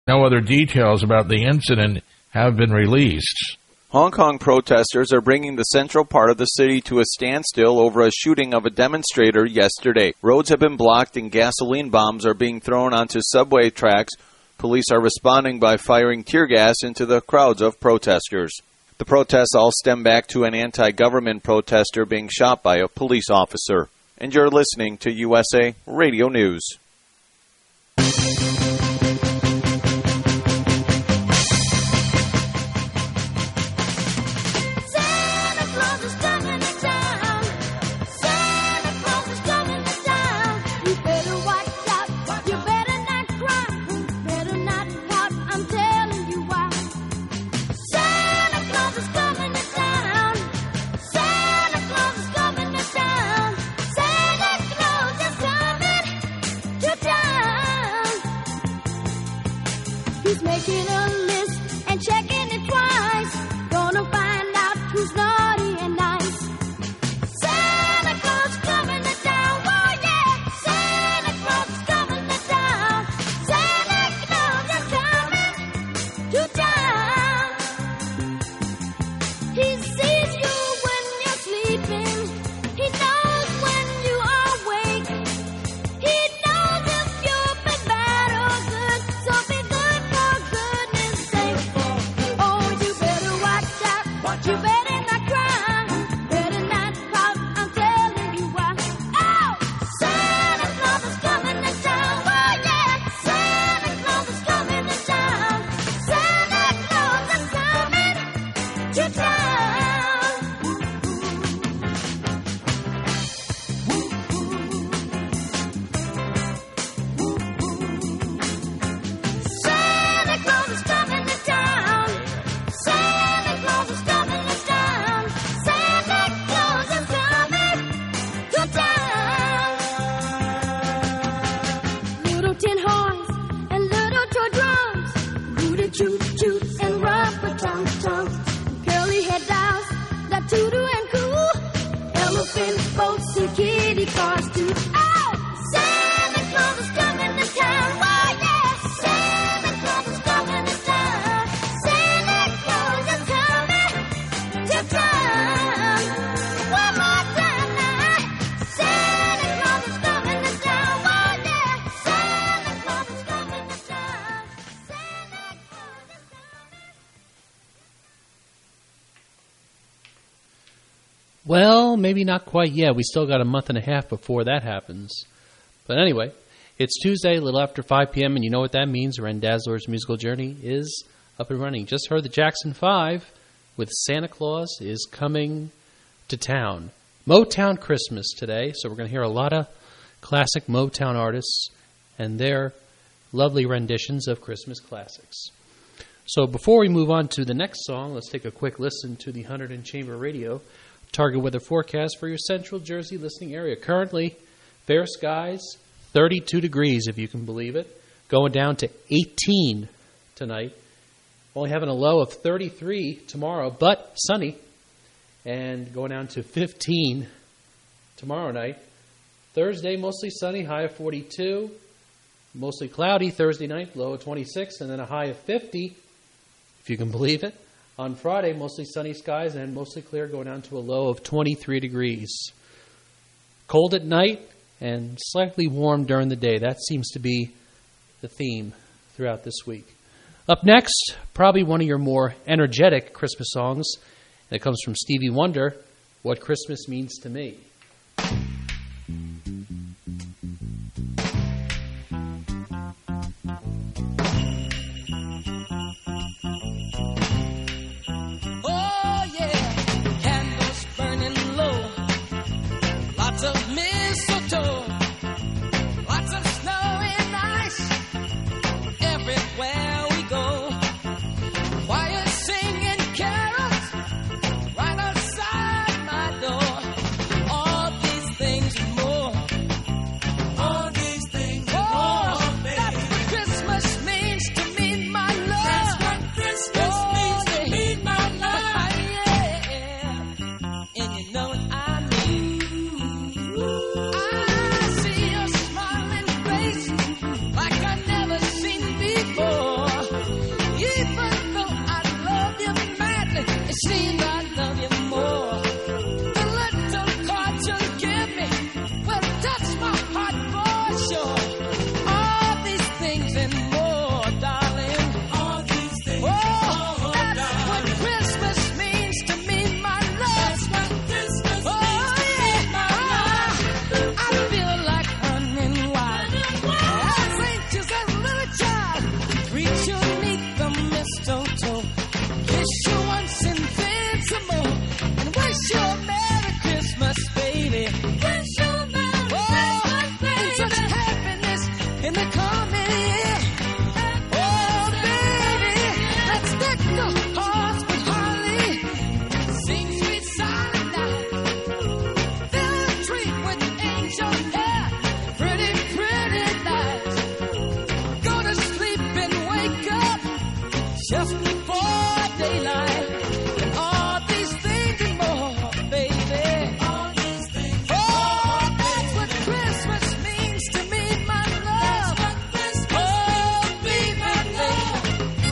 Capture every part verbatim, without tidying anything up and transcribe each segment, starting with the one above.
No other details about the incident have been released. Hong Kong protesters are bringing the central part of the city to a standstill over a shooting of a demonstrator yesterday. Roads have been blocked and gasoline bombs are being thrown onto subway tracks. Police are responding by firing tear gas into the crowds of protesters. The protests all stem back to an anti-government protester being shot by a police officer. And you're listening to U S A Radio News. Well, maybe not quite yet. We still got a month and a half before that happens. But anyway, it's Tuesday, a little after five p.m., and you know what that means. Ren Dazzler's musical journey is up and running. Just heard the Jackson five with Santa Claus is Coming to Town. Motown Christmas today, so we're going to hear a lot of classic Motown artists and their lovely renditions of Christmas classics. So before we move on to the next song, let's take a quick listen to the Hunterdon Chamber Radio Target weather forecast for your central Jersey listening area. Currently, fair skies, thirty-two degrees, if you can believe it. Going down to eighteen tonight. Only having a low of thirty-three tomorrow, but sunny. And going down to fifteen tomorrow night. Thursday, mostly sunny, high of forty-two. Mostly cloudy Thursday night, low of twenty-six. And then a high of fifty, if you can believe it. On Friday, mostly sunny skies and mostly clear, going down to a low of twenty-three degrees. Cold at night and slightly warm during the day. That seems to be the theme throughout this week. Up next, probably one of your more energetic Christmas songs. That comes from Stevie Wonder, What Christmas Means to Me. Singing carols right outside my door. just before daylight. And all these things and more, baby. All these things. Oh, that's what Christmas means to me, my love. That's what Christmas oh, baby, my love.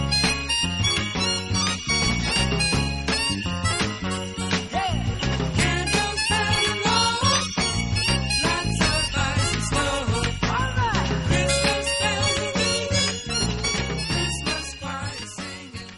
Hey. Candles burning low, lots of ice and snow. All right. Christmas bells are ringing, Christmas choirs singing.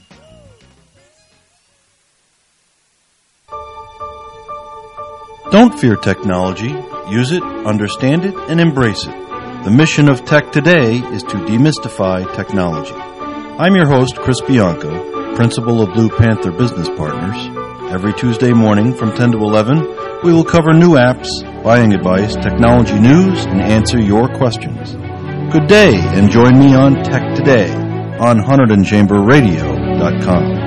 Don't fear technology. Use it, understand it, and embrace it. The mission of Tech Today is to demystify technology. I'm your host, Chris Bianco, principal of Blue Panther Business Partners. Every Tuesday morning from ten to eleven, we will cover new apps, buying advice, technology news, and answer your questions. Good day, and join me on Tech Today on Hunterdon Chamber Radio dot com.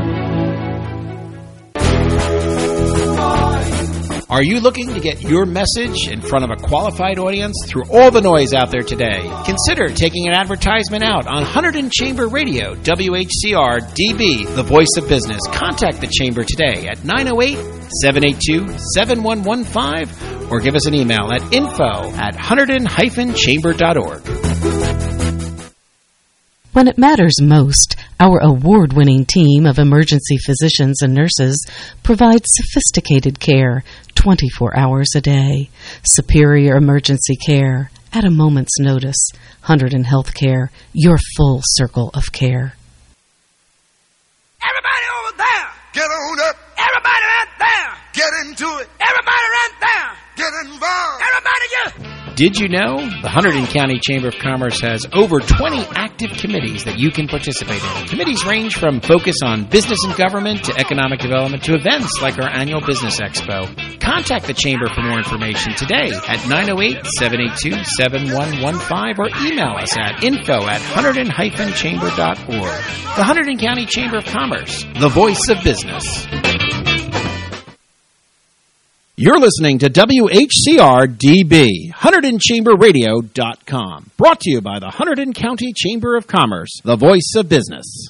Are you looking to get your message in front of a qualified audience through all the noise out there today? Consider taking an advertisement out on Hunterdon Chamber Radio, W H C R D B, the voice of business. Contact the Chamber today at nine oh eight, seven eight two, seven one one five or give us an email at info at hunterdon dash chamber dot org. When it matters most, our award-winning team of emergency physicians and nurses provides sophisticated care twenty-four hours a day. Superior emergency care at a moment's notice. Hunterdon Healthcare, your full circle of care. Everybody over there, get on up. Everybody right there, get into it. Everybody right there, get involved. Everybody get... Did you know the Hunterdon County Chamber of Commerce has over twenty active committees that you can participate in? Committees range from focus on business and government to economic development to events like our annual Business Expo. Contact the Chamber for more information today at nine oh eight, seven eight two, seven one one five or email us at info at hunterdon dash chamber dot org. The Hunterdon County Chamber of Commerce, the voice of business. You're listening to W H C R D B, Hunterdon Chamber Radio dot com. Brought to you by the Hunterdon County Chamber of Commerce, the voice of business.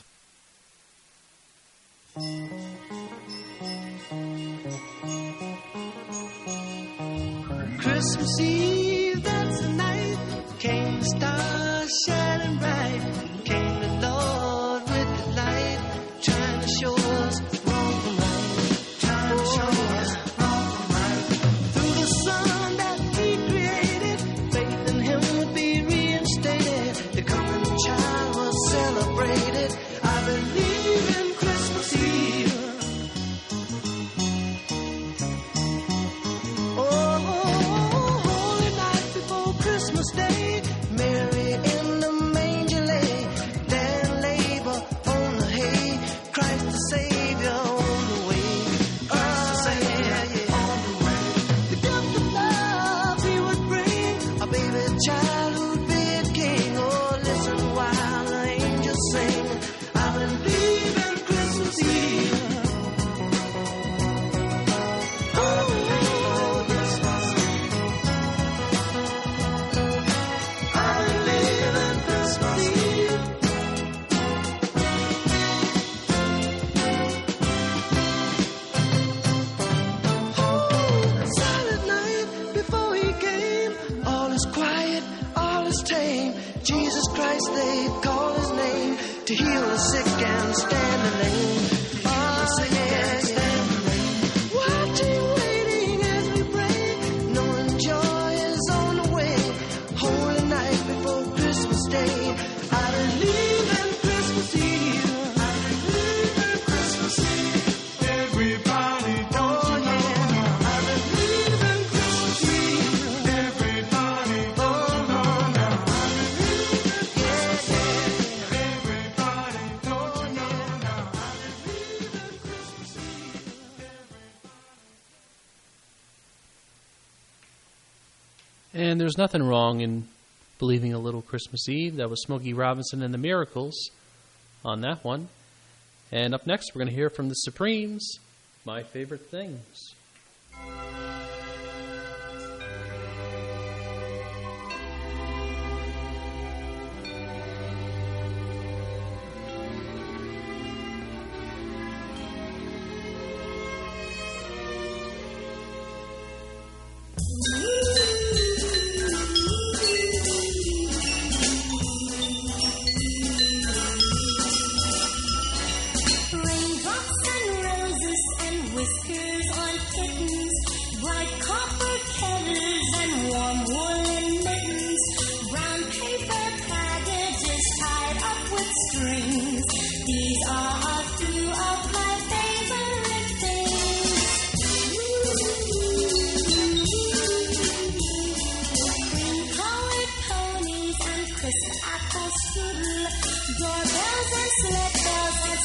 Christmas Eve, that's the night, came the stars shining bright, came the Lord with the light, trying to show us wrong from right, trying to show us wrong from right. Through the sun that He created, faith in Him would be reinstated, the coming child was celebrated. I believe in Christmas Eve. Christmas Day, Mary in the manger lay, there labor on the hay, Christ the Savior on the way, Christ the Savior on the way. The gift of love He would bring, a baby child who'd be a king. Oh, listen while the angels sing, I believe in Christmas Eve. Oh, Christmas Eve. Jesus Christ, they call His name to heal the sick and stand the lame. Oh, sick and stand the lame. Watching, waiting as we pray, knowing joy is on the way. Holy night before Christmas Day, I believe in Christmas Eve. I believe in Christmas Eve. Everybody, don't oh, yeah. know? I believe in Christmas Eve. Everybody, oh no, no. And there's nothing wrong in believing a little Christmas Eve. That was Smokey Robinson and the Miracles on that one. And up next, we're going to hear from the Supremes, My Favorite Things.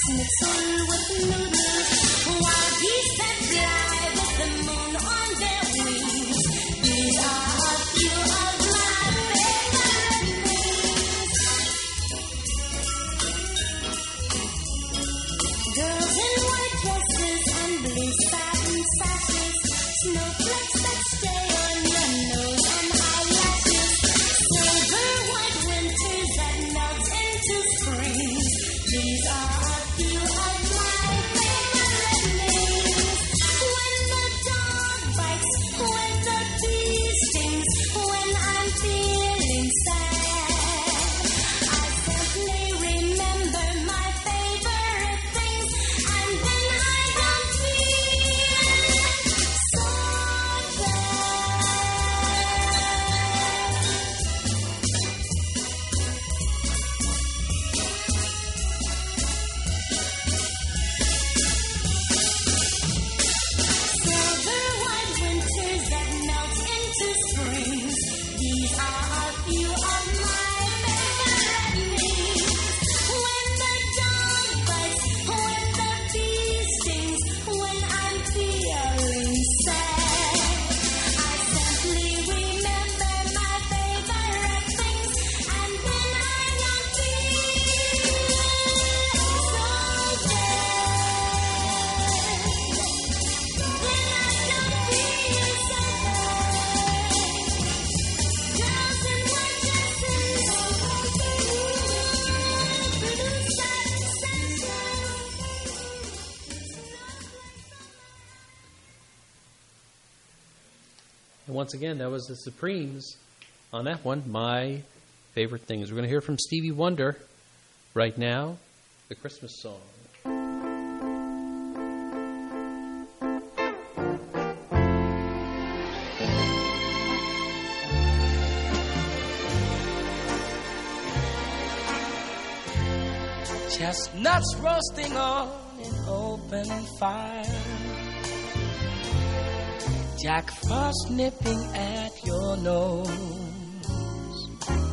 schnitzel with noodles, while geese that fly with the moon on their wings. These are a few of my favorite things. Girls in white dresses and blue satin sashes, snowflakes that stay on your nose and eyelashes, silver white winters that melt into springs. These are a few of my favorite names. When the dog bites, when the bee stings, when I'm feeling sad, I simply remember my favorite things, and then I don't feel so silver white winters that melt into springs. These are a few of my favorite names. When the dog bites, when the bee stings, when I'm feeling sad, I simply remember my favorite things, and then I don't feel so bad. Then I don't feel so bad. Girls in white dresses, blue satin And once again, that was the Supremes on that one. My favorite things. We're going to hear from Stevie Wonder right now, the Christmas song. Chestnuts roasting on an open fire, Jack Frost nipping at your nose,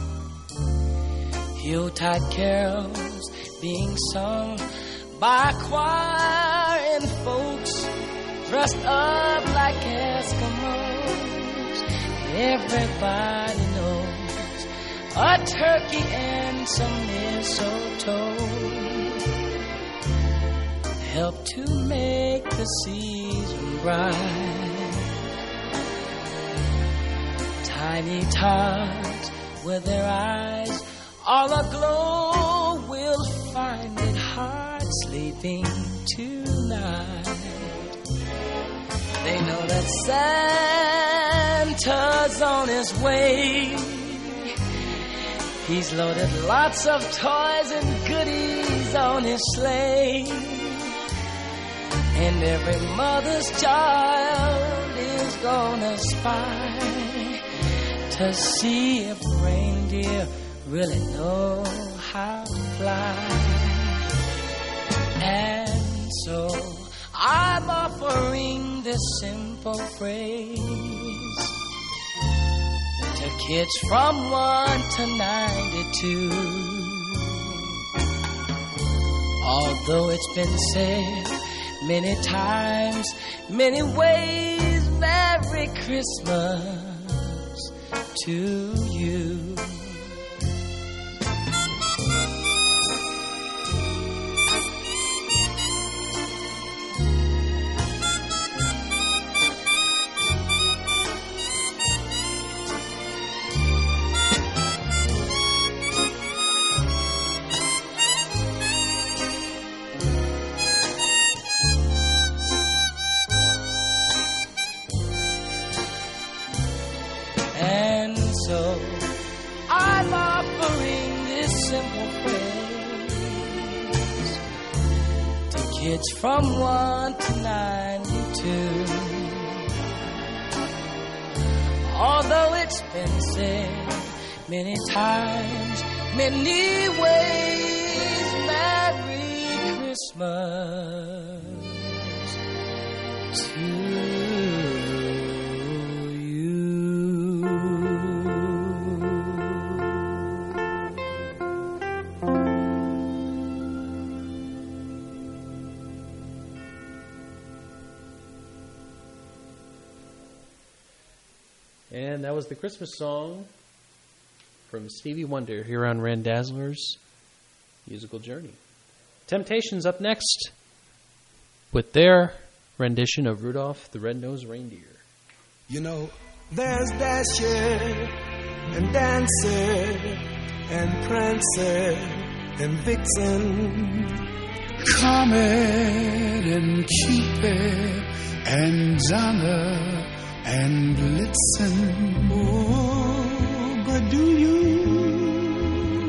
Yuletide carols being sung by a choir and folks dressed up like Eskimos. Everybody knows a turkey and some mistletoe help to make the season bright. Tiny tots with their eyes all aglow will find it hard sleeping tonight. They know that Santa's on his way. He's loaded lots of toys and goodies on his sleigh, and every mother's child is gonna spy to see if reindeer really know how to fly. And so I'm offering this simple phrase to kids from one to ninety-two. Although it's been said many times, many ways, Merry Christmas to you. And so I'm offering this simple phrase to kids from one to ninety-two. Although it's been said many times, many ways, Merry Christmas to And that was the Christmas song from Stevie Wonder here on Randazzler's Musical Journey. Temptations up next with their rendition of Rudolph the Red-Nosed Reindeer. You know, there's Dasher and Dancer and Prancer and Vixen, Comet and Cupid and Donner and Blitzen. Oh, but do you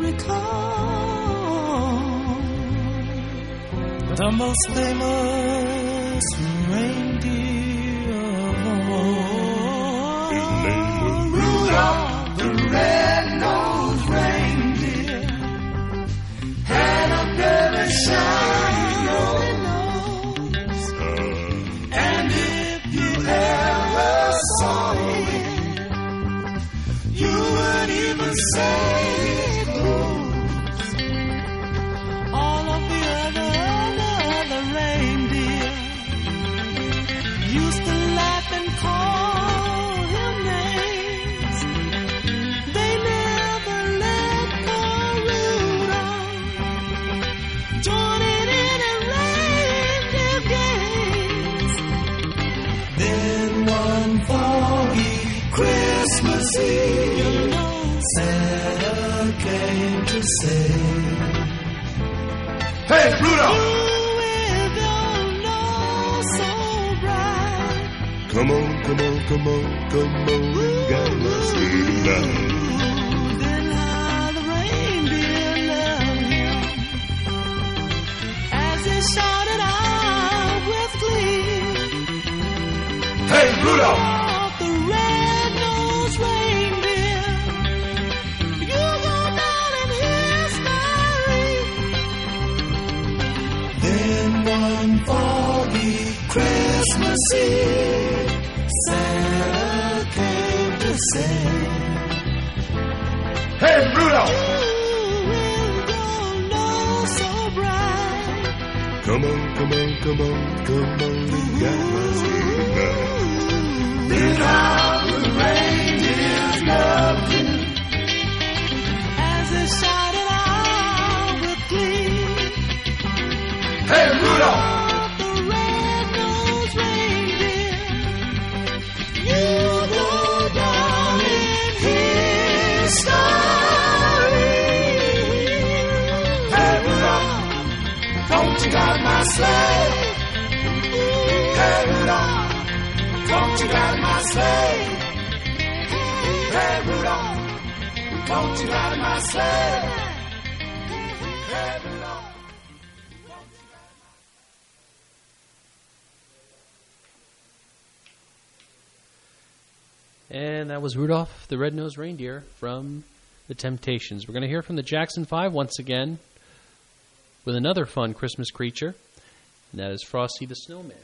recall the most famous reindeer of all? His name was Rudolph the Red-Nosed Reindeer. Had a very shiny nose, and if you ever saw him, you would even say it glows. All of the other, other reindeer used to laugh and call him names. They never let poor Rudolph joining in a reindeer games. Then one foggy Christmas Eve, you know, Santa came to say, "Hey, Rudolph! You with your nose so bright, come on, come on, come on, come on, and got my sleigh tonight." Then how the reindeer loved him as he shouted out with glee, "Hey, Rudolph! The red-nosed reindeer, you go down in history." Then one foggy Christmas Eve, Santa came to say, "Hey, Rudolph! You with your nose so bright, come on, come on, come on, come on, you got my sleigh tonight." Then how the reindeer loved him as he shouted out with glee, "Hey, Rudolph! The red-nosed reindeer, you go down in history." Hey, Rudolph, don't you got my sleigh? Hey, Rudolph, don't you got my sleigh? Hey, Rudolph, don't you got my sleigh? Hey, Rudolph. And that was Rudolph the Red-Nosed Reindeer from The Temptations. We're going to hear from the Jackson Five once again with another fun Christmas creature, and that is Frosty the Snowman.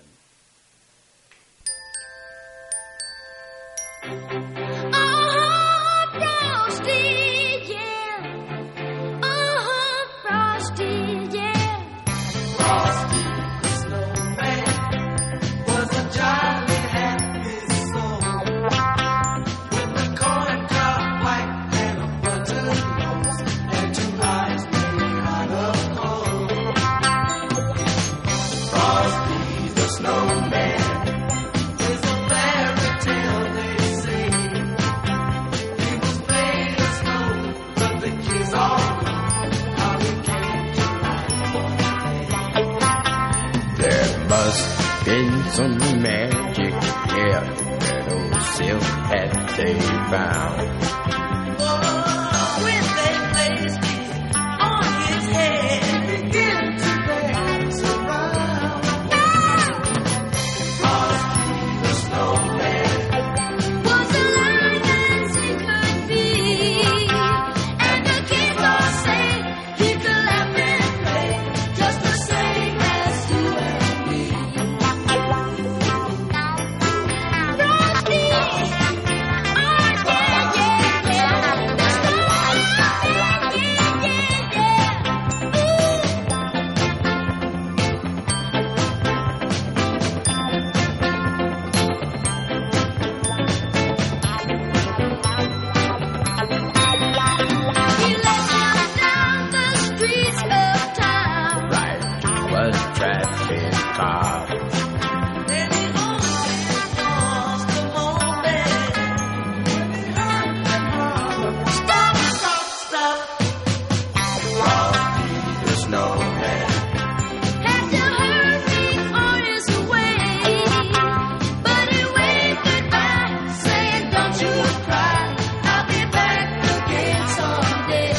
Oh, Frosty, yeah. Oh, Frosty, yeah. Frosty the Snowman was a jolly happy soul, with a corn cob pipe and a button nose and two eyes made out of gold. Frosty the Snowman is a fairy tale, they say. He was made of snow, but the kids all know how he came to life one day. There must been some magic here that old silk hat they found. Oh, when they placed it on his head, began to dance around. Frosty the Snowman Was alive as he could be, and the kids all say he could laugh and play just the same as you and me. Frosty, oh yeah, yeah, yeah. traffic cop. Stop, stop, stop. Frosty the Snowman. Had to hurry on his way, but he waved goodbye, saying, "Don't you cry, I'll be back again someday."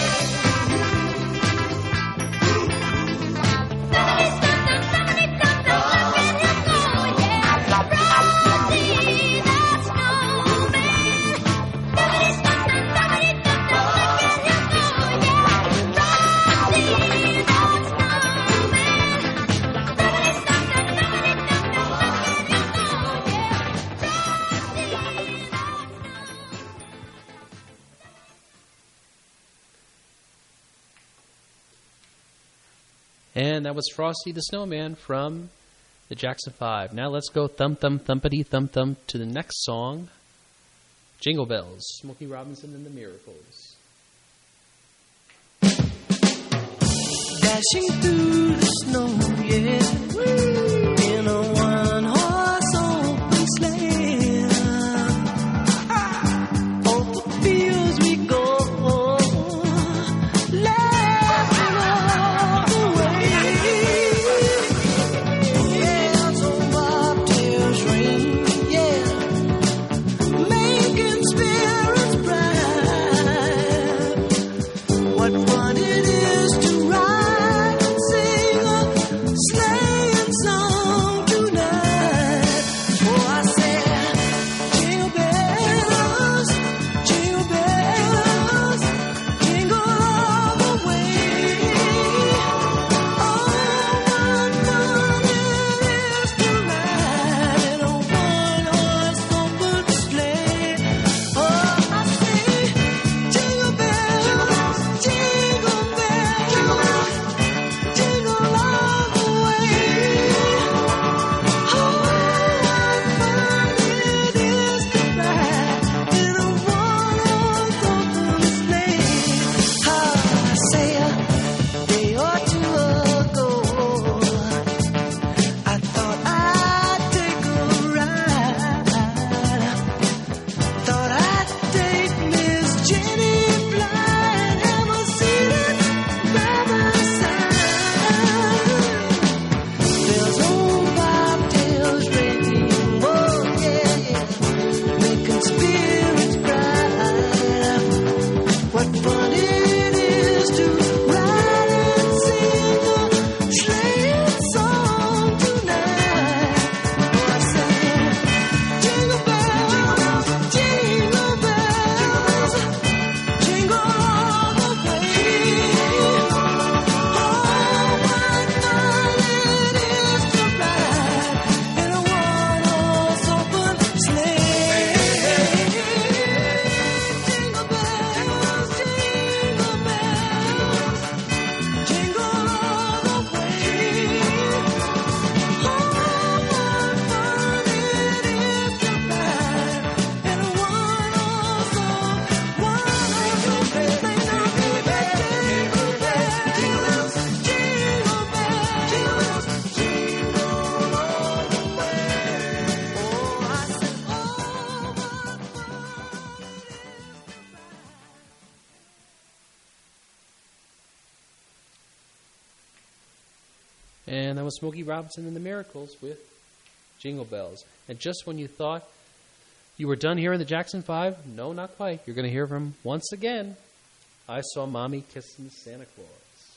And that was Frosty the Snowman from the Jackson Five. Now let's go thump thump thumpity thump thump to the next song, Jingle Bells, Smokey Robinson and the Miracles. Dashing through the snow, yeah, in a one-horse open sleigh. Over the fields we go, laughing all the way. Bells on bobtails ring, yeah, making spirits bright. What fun it is to ride and sing a sleighing song tonight. Oh, I said, jingle bells, jingle bells, jingle all the way. Oh, what fun it is to ride in a one-horse open sleigh. Oh, I say, jingle bells, jingle bells, jingle all the way. Oh, what fun it is to ride in a one-horse open sleigh. I say a day or two ago, I thought I'd take a ride. Thought I'd take Miss Jenny Bly and have her seated by my side. Bells on bobtails ringing, oh yeah, yeah, making spirits bright. What fun it is to ride and sing a sleighing song tonight. Oh, I said, jingle bells, jingle bells, jingle all the way. Oh, what fun it is to ride in a one-horse open sleigh. Jingle bells, jingle bells, jingle all the way. Oh, what fun it is to ride in a one-horse open, one-horse open sleigh. Jingle bells, jingle bells, jingle bells, jingle all the way. Oh, I said, oh, what fun it is to ride. And that was Smokey Robinson and the Miracles with Jingle Bells. And just when you thought you were done hearing the Jackson Five, no, not quite. You're going to hear from once again, I Saw Mommy Kissing Santa Claus.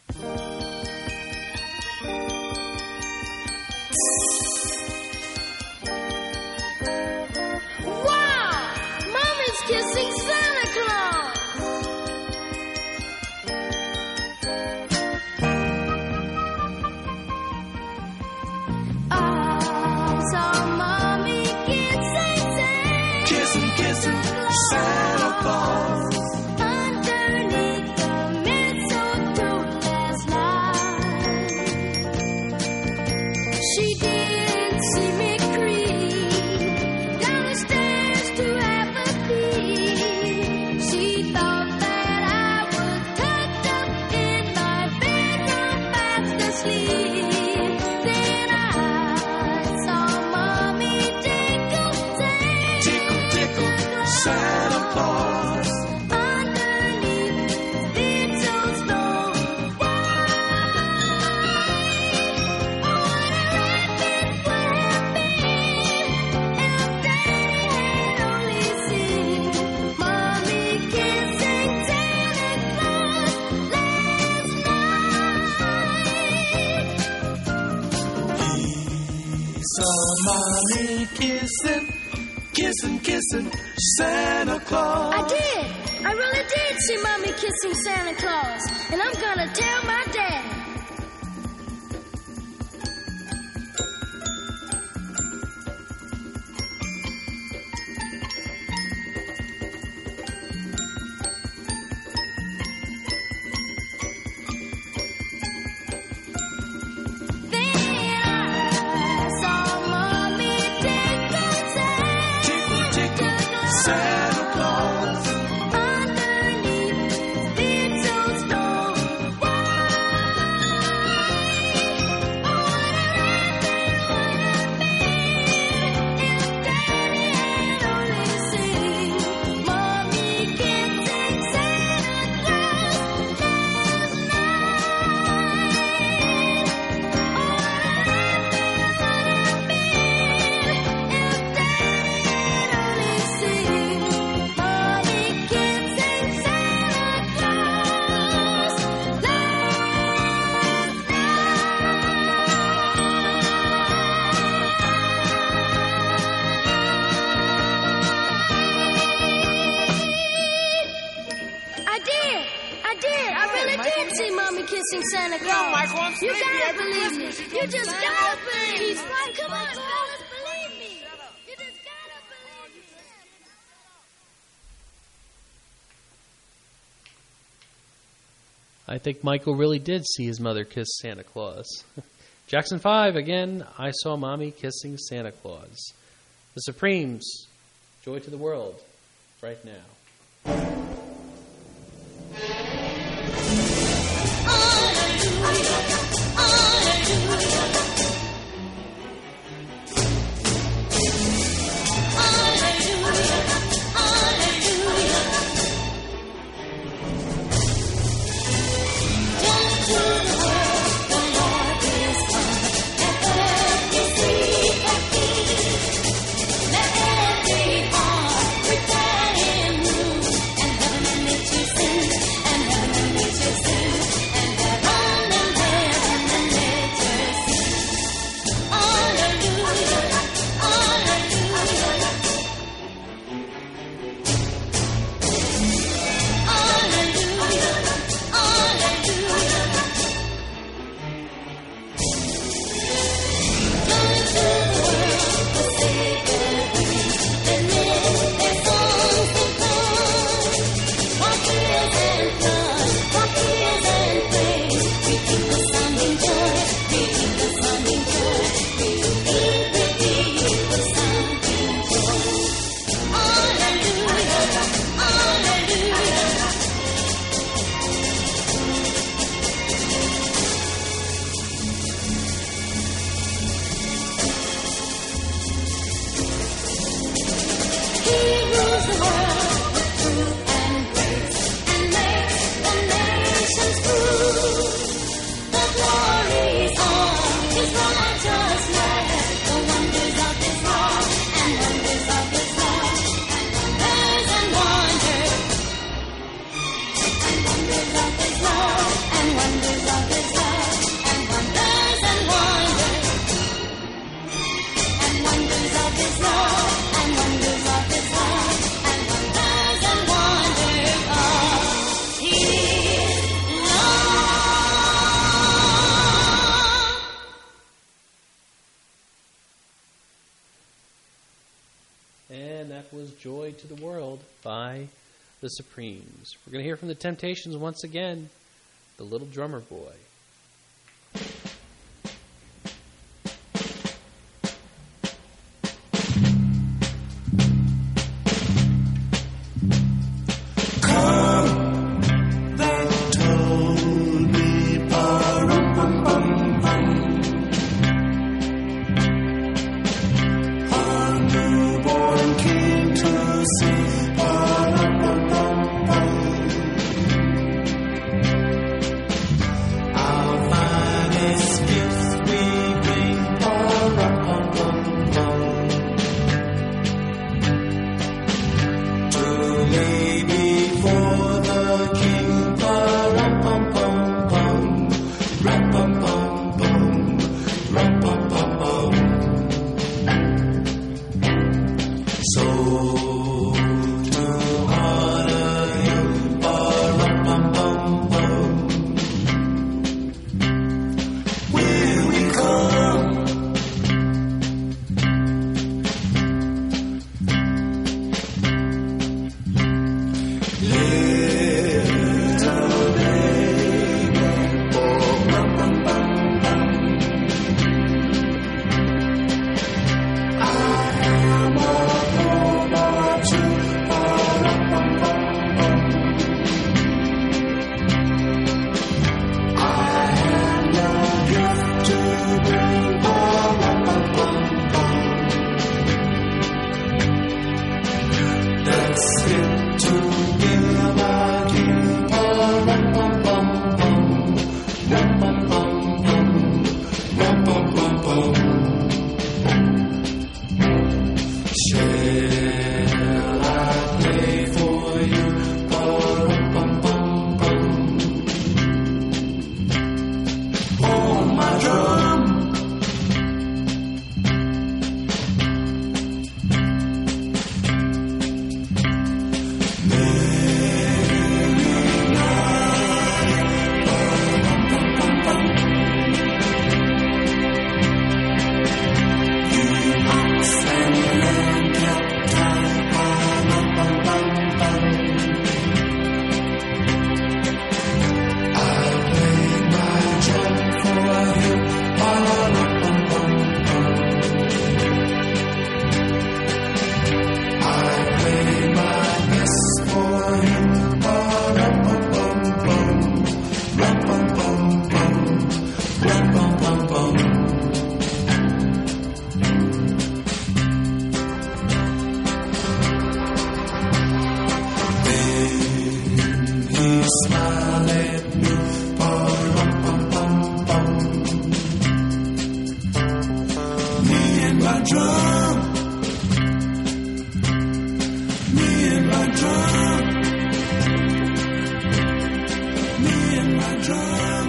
Wow! Mommy's kissing Santa Claus! I saw Mommy kissing Santa Kissing, kissing Santa Claus. underneath the mistletoe last night. She didn't see me creep down the stairs to have a peek. She thought that I was tucked up in my bedroom fast asleep. saw mommy kissing, kissing, kissing Santa Claus. I did. I really did see Mommy kissing Santa Claus. And I'm gonna tell my daddy. Santa Claus underneath Beetle's door. kissing Santa Claus. No, Michael, I'm you sleepy. gotta Every believe me. Christmas you You come to just Santa gotta Claus. believe me. He's Come on, fellas, believe me. You just gotta believe me. I think Michael really did see his mother kiss Santa Claus. Jackson five, again, I saw Mommy kissing Santa Claus. The Supremes, Joy to the World, right now. And that was Joy to the World by the Supremes. We're going to hear from the Temptations once again, The Little Drummer Boy. I drum. Me and my drum. Me and my drum.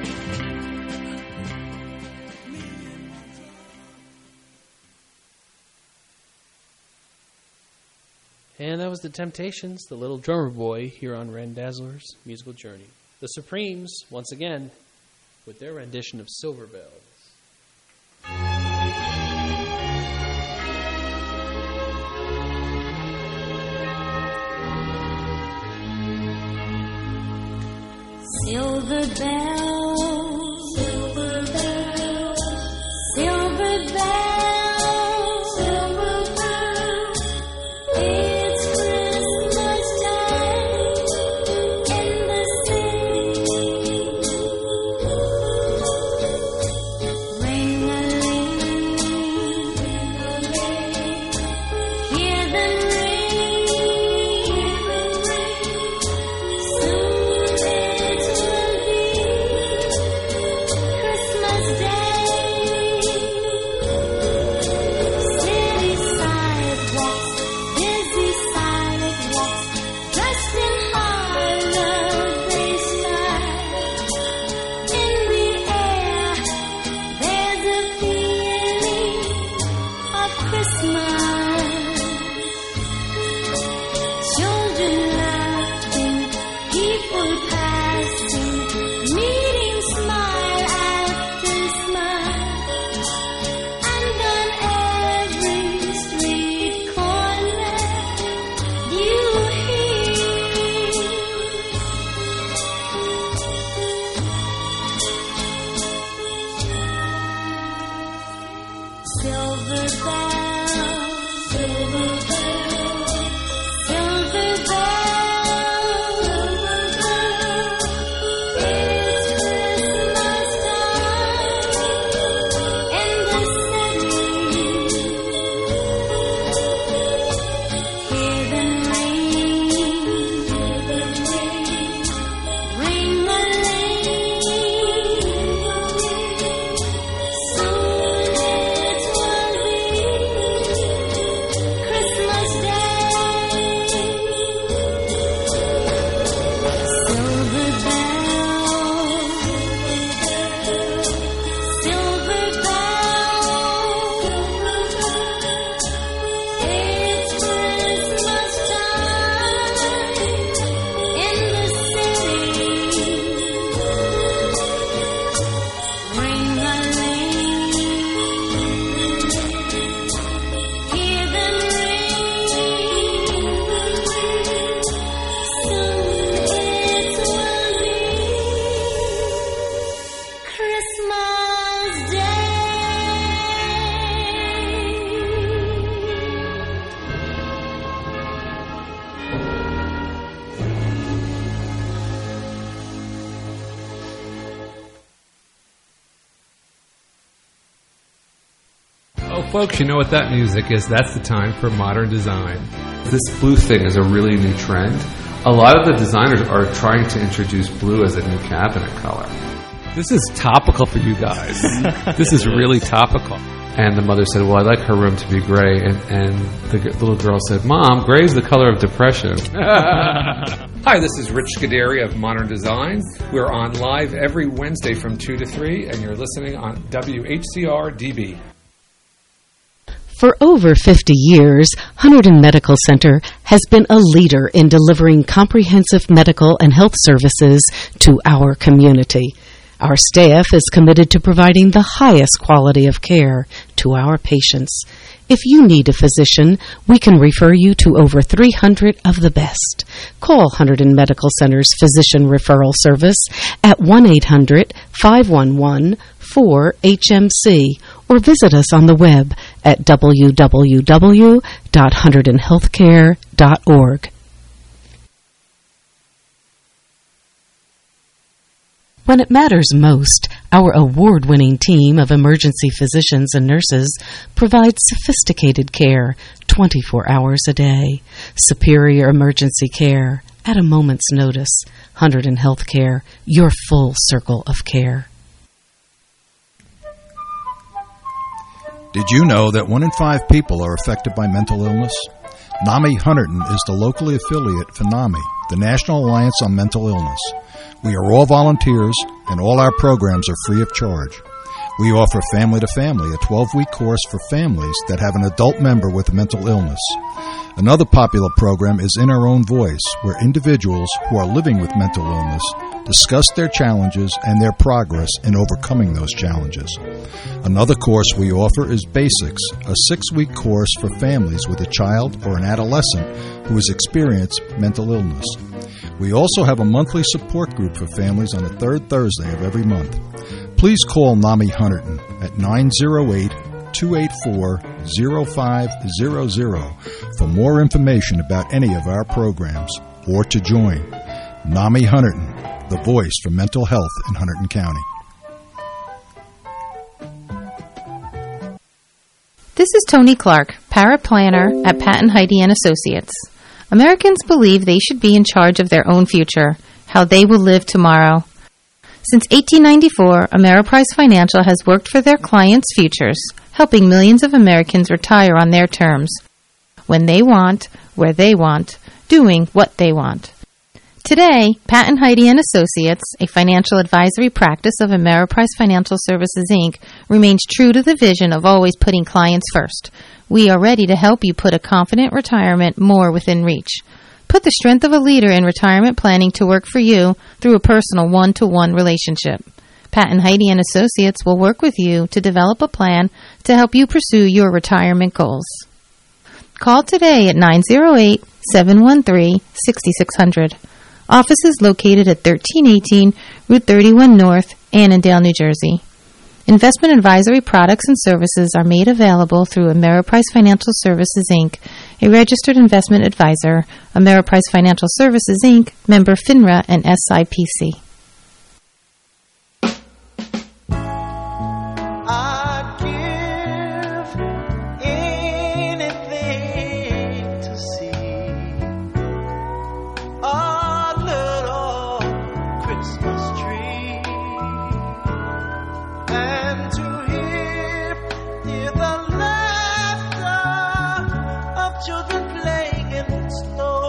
And that was the Temptations, the Little Drummer Boy, here on Randazzler's Musical Journey. The Supremes, once again, with their rendition of Silver Bells. Silver bells, silver bells, silver bells, silver bells. It's Christmas time in the city. Ring-a-ling, ring-a-ling, hear them ring, hear them ring. Soon it will be Christmas Day. City sidewalks, busy sidewalks, dressed in holiday style. In the air, there's a feeling of Christmas. Children laughing, people passing, meeting smile after smile. And on every street corner, you hear silver bells, silver bells, silver bells, silver bells. It's Christmas time in the city. Hear them ring, hear them ring, ring-a-ling, ring-a-ling. Soon it will be Christmas Day. Silver bells, silver bells, it's Christmas time in the city. Ring-a-ling, hear them ring, soon it will be Christmas Day. Oh, folks, you know what that music is. That's the time for modern design. This blue thing is a really new trend. A lot of the designers are trying to introduce blue as a new cabinet color. This is topical for you guys. This is really topical. And the mother said, well, I'd like her room to be gray. And, and the g- little girl said, Mom, gray is the color of depression. Hi, this is Rich Scuderi of Modern Design. We're on live every Wednesday from two to three, and you're listening on W H C R D B. For over fifty years, Hunterdon Medical Center has been a leader in delivering comprehensive medical and health services to our community. Our staff is committed to providing the highest quality of care to our patients. If you need a physician, we can refer you to over three hundred of the best. Call Hunterdon Medical Center's Physician Referral Service at one eight hundred, five one one, four H M C or visit us on the web at w w w dot hunterdon healthcare dot org. When it matters most, our award-winning team of emergency physicians and nurses provides sophisticated care twenty-four hours a day. Superior emergency care at a moment's notice. Hunterdon Healthcare, your full circle of care. Did you know that one in five people are affected by mental illness? NAMI Hunterdon is the locally affiliate for NAMI, the National Alliance on Mental Illness. We are all volunteers, and all our programs are free of charge. We offer Family to Family, a twelve-week course for families that have an adult member with a mental illness. Another popular program is In Our Own Voice, where individuals who are living with mental illness discuss their challenges and their progress in overcoming those challenges. Another course we offer is Basics, a six-week course for families with a child or an adolescent who has experienced mental illness. We also have a monthly support group for families on the third Thursday of every month. Please call NAMI Hunterdon at nine oh eight, two eight four, oh five hundred for more information about any of our programs or to join. NAMI Hunterdon, the voice for mental health in Hunterdon County. This is Tony Clark, paraplanner at Pat and Heidi and Associates. Americans believe they should be in charge of their own future, how they will live tomorrow. Since eighteen ninety-four, Ameriprise Financial has worked for their clients' futures, helping millions of Americans retire on their terms, when they want, where they want, doing what they want. Today, Pat and Heidi and Associates, a financial advisory practice of Ameriprise Financial Services, Incorporated, remains true to the vision of always putting clients first. We are ready to help you put a confident retirement more within reach. Put the strength of a leader in retirement planning to work for you through a personal one-to-one relationship. Pat and Heidi and Associates will work with you to develop a plan to help you pursue your retirement goals. Call today at nine oh eight, seven one three, six six zero zero. Office is located at thirteen eighteen Route thirty-one North, Annandale, New Jersey. Investment advisory products and services are made available through Ameriprise Financial Services, Incorporated, a registered investment advisor. Ameriprise Financial Services, Incorporated, member FINRA and S I P C. I'd give anything to see a little Christmas tree and to hear, hear the laughter of children playing in the snow.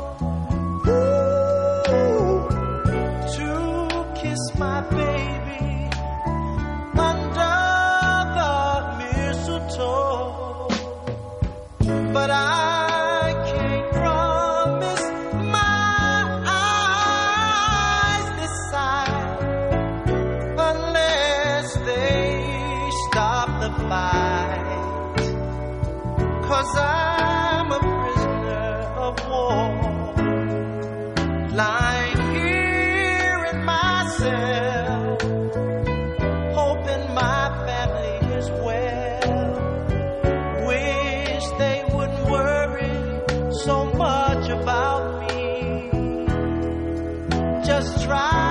Ooh, to kiss my baby under the mistletoe, but I can't promise my eyes this side unless they stop the fight, 'cause I'm a prisoner of war, lying here in my cell, hoping my family is well. Wish they wouldn't worry so much about me. Just try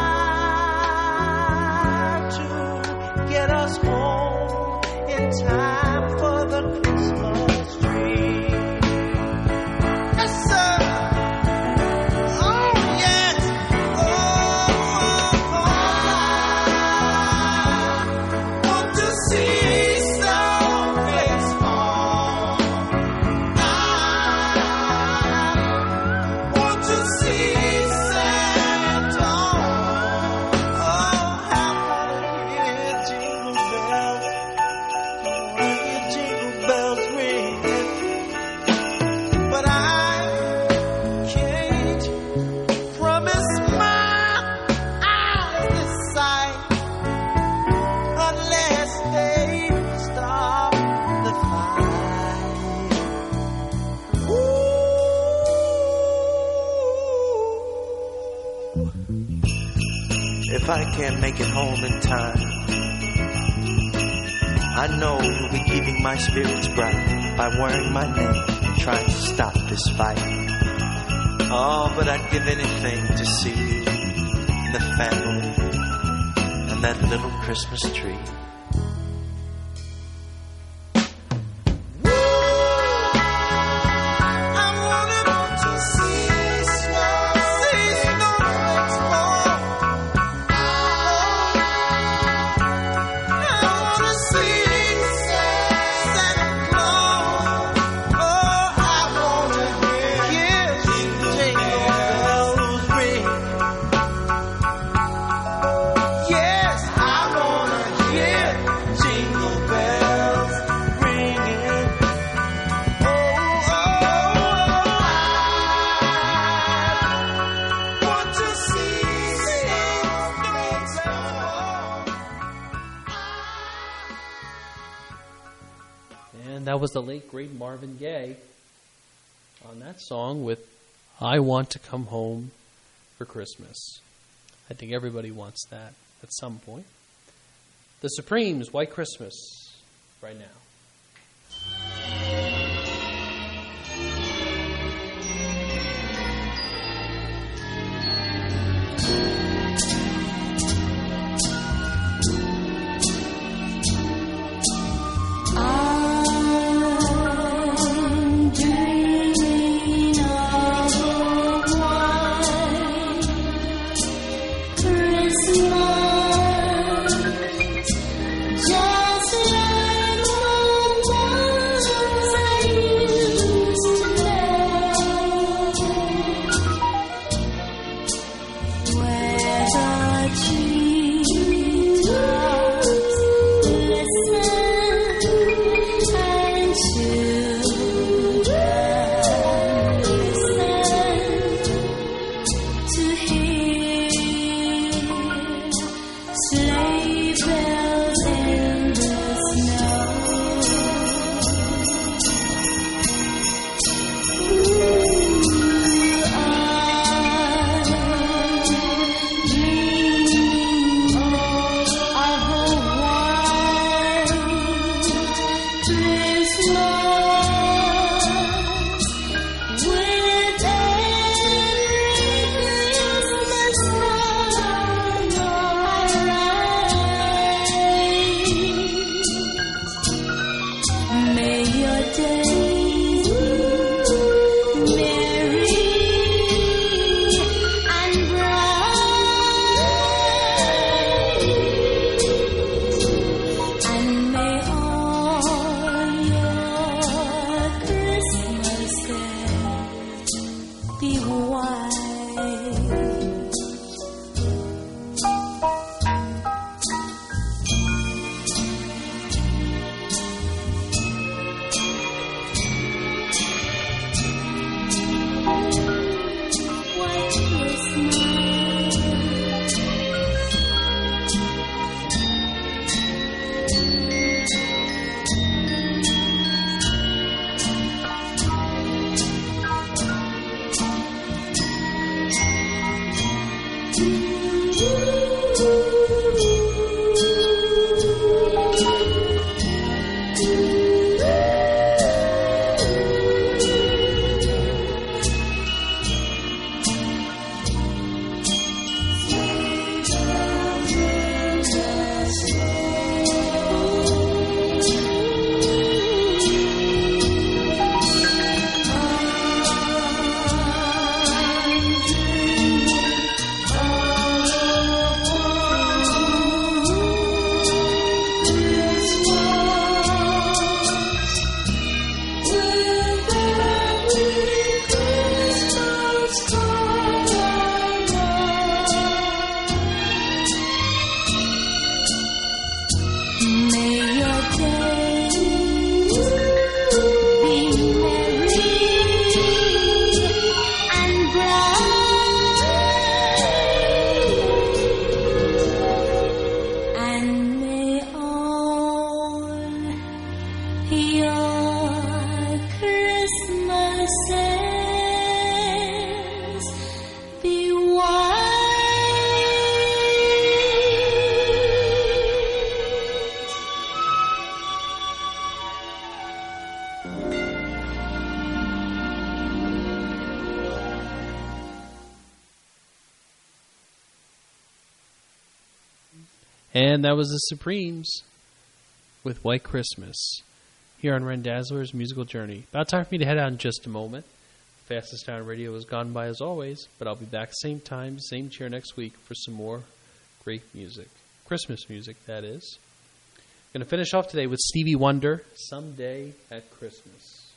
to get us home in time for the Christmas tree. Yes, sir. Oh, yes. Oh, oh, oh. Want to see someplace warm. I want to see Santa. Oh, how about to hear jingle bells, hear jingle bells ring. But I can't promise my eyes this sight unless they stop the fight. If I can't make it home in time, I know you'll be keeping my spirits bright by wearing my name, trying to stop this fight. Oh, but I'd give anything to see you and the family and that little Christmas tree. And that was the late, great Marvin Gaye on that song with I Want to Come Home for Christmas. I think everybody wants that at some point. The Supremes, White Christmas, right now. I'm dreaming of a white Christmas, just like the ones I used to know, where the treetops glisten and children listen to hear sleigh bells in the snow. Ooh, I'm dreaming of a white Christmas with every Christmas song I write. May your days be merry and bright, and may all your Christmases be white. White May your days be merry and bright, and may all your Christmases be white. And that was the Supremes with White Christmas here on Ren Dazzler's Musical Journey. About time for me to head out in just a moment. Fastest Town Radio has gone by as always, but I'll be back same time, same chair next week for some more great music. Christmas music, that is. Going to finish off today with Stevie Wonder, Someday at Christmas.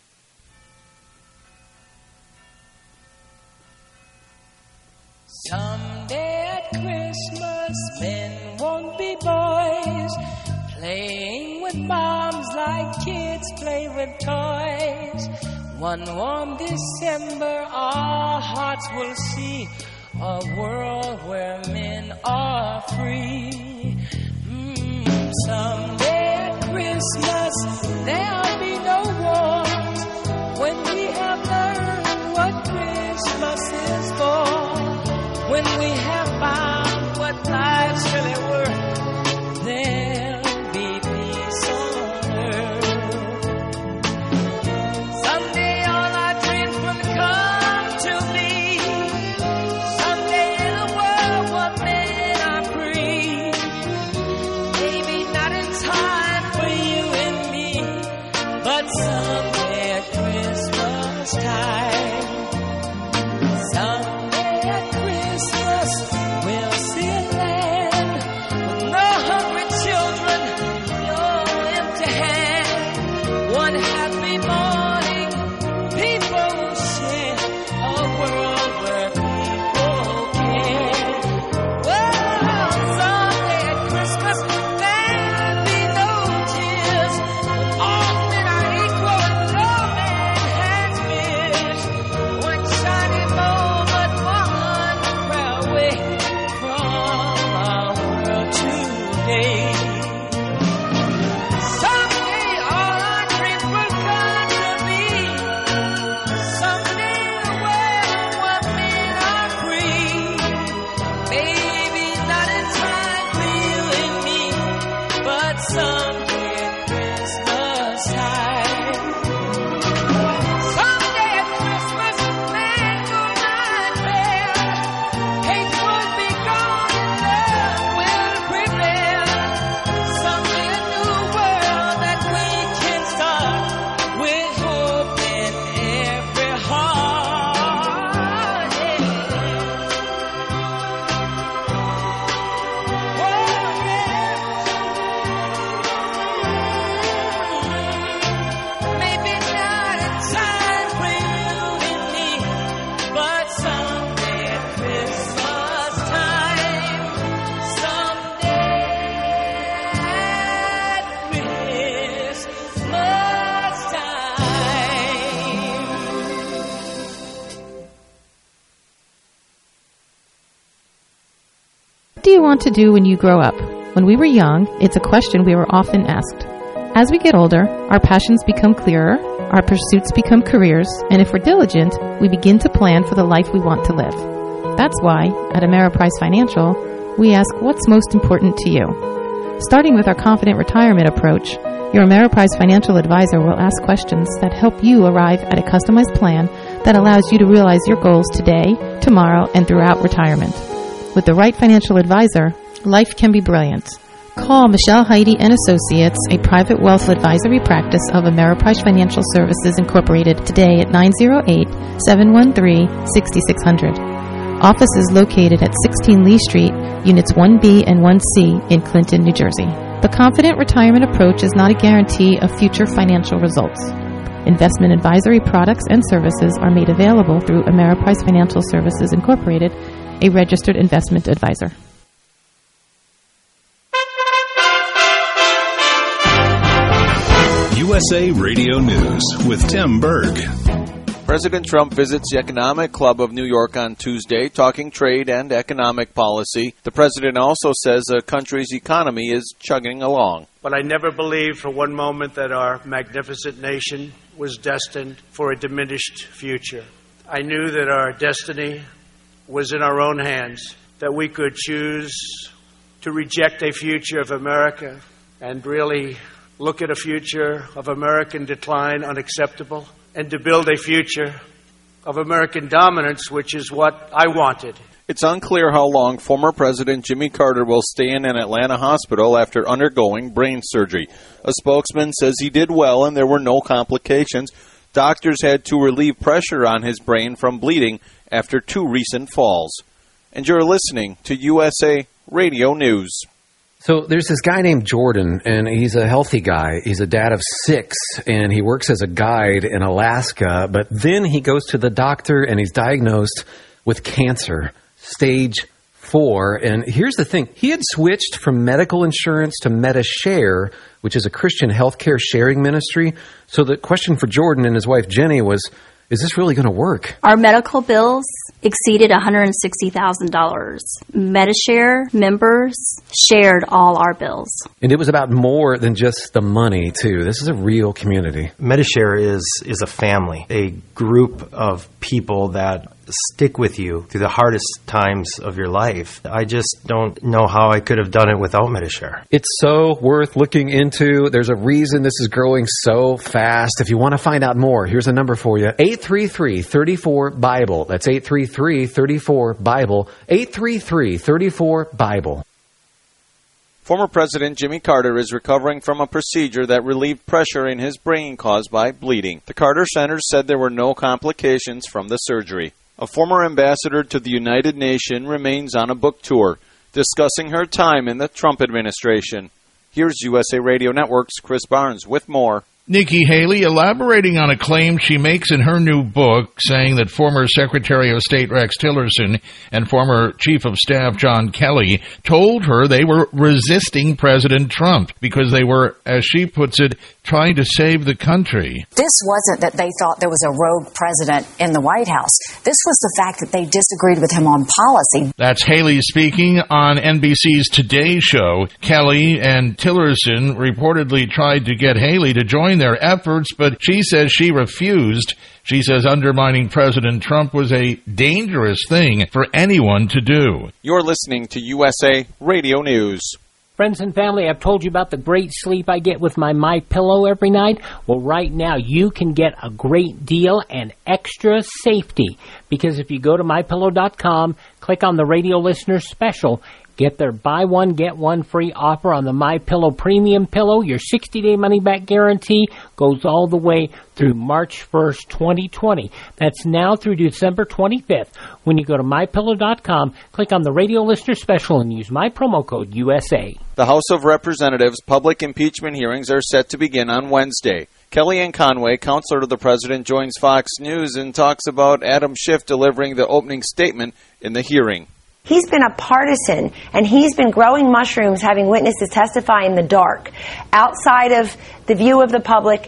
Someday at Christmas, men won't be boys, playing with bombs like kids play with toys. One warm December, our hearts will see a world where men are free. Mm, someday at Christmas, there'll be do you want to do when you grow up? When we were young, it's a question we were often asked. As we get older, our passions become clearer, our pursuits become careers, and if we're diligent, we begin to plan for the life we want to live. That's why, at Ameriprise Financial, we ask what's most important to you. Starting with our Confident Retirement approach, your Ameriprise Financial advisor will ask questions that help you arrive at a customized plan that allows you to realize your goals today, tomorrow, and throughout retirement. With the right financial advisor, life can be brilliant. Call Michelle Heidi and Associates, a private wealth advisory practice of Ameriprise Financial Services Incorporated, today at nine oh eight, seven one three, six six zero zero. Office is located at sixteen Lee Street, Units one B and one C in Clinton, New Jersey. The Confident Retirement approach is not a guarantee of future financial results. Investment advisory products and services are made available through Ameriprise Financial Services Incorporated, a registered investment advisor. U S A Radio News with Tim Berg. President Trump visits the Economic Club of New York on Tuesday, talking trade and economic policy. The president also says the country's economy is chugging along. But I never believed for one moment that our magnificent nation was destined for a diminished future. I knew that our destiny was in our own hands, that we could choose to reject a future of America and really look at a future of American decline unacceptable, and to build a future of American dominance, which is what I wanted. It's unclear how long former President Jimmy Carter will stay in an Atlanta hospital after undergoing brain surgery. A spokesman says he did well and there were no complications. Doctors had to relieve pressure on his brain from bleeding after two recent falls. And you're listening to U S A Radio News. So there's this guy named Jordan, and he's a healthy guy. He's a dad of six, and he works as a guide in Alaska. But then he goes to the doctor, and he's diagnosed with cancer, stage four. And here's the thing. He had switched from medical insurance to MediShare, which is a Christian healthcare sharing ministry. So the question for Jordan and his wife Jenny was, is this really going to work? Our medical bills exceeded one hundred sixty thousand dollars. MediShare members shared all our bills. And it was about more than just the money, too. This is a real community. MediShare is, is a family, a group of people that stick with you through the hardest times of your life. I just don't know how I could have done it without MediShare. It's so worth looking into. There's a reason this is growing so fast. If you want to find out more, here's a number for you. eight three three, three four, Bible. That's eight three three, three four, Bible. eight three three, three four, Bible. Former President Jimmy Carter is recovering from a procedure that relieved pressure in his brain caused by bleeding. The Carter Center said there were no complications from the surgery. A former ambassador to the United Nations remains on a book tour, discussing her time in the Trump administration. Here's U S A Radio Network's Chris Barnes with more. Nikki Haley elaborating on a claim she makes in her new book, saying that former Secretary of State Rex Tillerson and former Chief of Staff John Kelly told her they were resisting President Trump because they were, as she puts it, trying to save the country. This wasn't that they thought there was a rogue president in the White House. This was the fact that they disagreed with him on policy. That's Haley speaking on N B C's Today Show. Kelly and Tillerson reportedly tried to get Haley to join their efforts, but she says she refused. She says undermining President Trump was a dangerous thing for anyone to do. You're listening to U S A Radio News. Friends and family, I've told you about the great sleep I get with my MyPillow every night. Well, right now you can get a great deal and extra safety, because if you go to my pillow dot com, click on the radio listener special, get their buy one, get one free offer on the MyPillow Premium Pillow. Your sixty-day money-back guarantee goes all the way through March first, twenty twenty. That's now through December twenty-fifth. When you go to my pillow dot com, click on the radio listener special and use my promo code U S A. The House of Representatives' public impeachment hearings are set to begin on Wednesday. Kellyanne Conway, counselor to the president, joins Fox News and talks about Adam Schiff delivering the opening statement in the hearing. He's been a partisan, and he's been growing mushrooms, having witnesses testify in the dark, outside of the view of the public,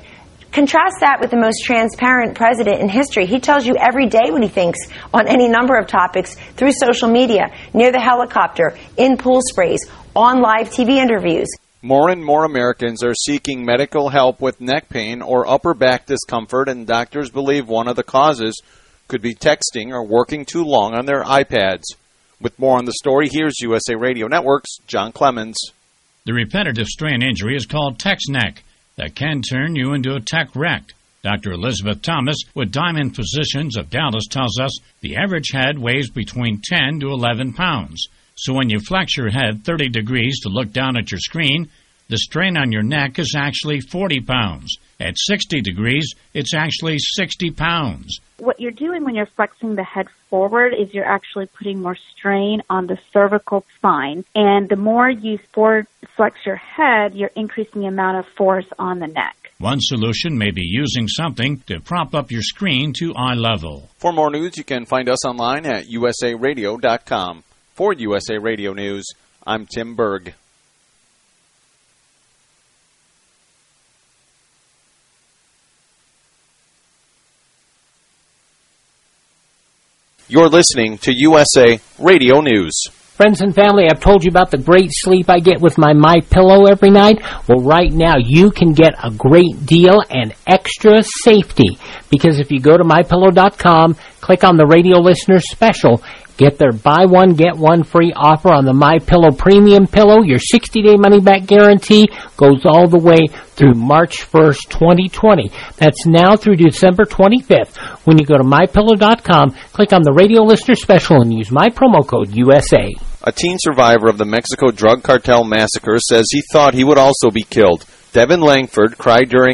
Contrast that with the most transparent president in history. He tells you every day what he thinks on any number of topics through social media, near the helicopter, in pool sprays, on live T V interviews. More and more Americans are seeking medical help with neck pain or upper back discomfort, and doctors believe one of the causes could be texting or working too long on their iPads. With more on the story, here's U S A Radio Network's John Clemens. The repetitive strain injury is called text neck that can turn you into a tech wreck. Doctor Elizabeth Thomas with Diamond Physicians of Dallas tells us the average head weighs between ten to eleven pounds. So when you flex your head thirty degrees to look down at your screen, the strain on your neck is actually forty pounds. At sixty degrees, it's actually sixty pounds. What you're doing when you're flexing the head forward is you're actually putting more strain on the cervical spine. And the more you forward flex your head, you're increasing the amount of force on the neck. One solution may be using something to prop up your screen to eye level. For more news, you can find us online at U S A radio dot com. For U S A Radio News, I'm Tim Berg. You're listening to U S A Radio News. Friends and family, I've told you about the great sleep I get with my My Pillow every night. Well, right now you can get a great deal and extra safety, because if you go to my pillow dot com, click on the radio listener special, get their buy one, get one free offer on the My Pillow Premium Pillow. Your sixty-day money-back guarantee goes all the way through March first, twenty twenty. That's now through December twenty-fifth. When you go to my pillow dot com, click on the radio listener special and use my promo code U S A. A teen survivor of the Mexico drug cartel massacre says he thought he would also be killed. Devin Langford cried during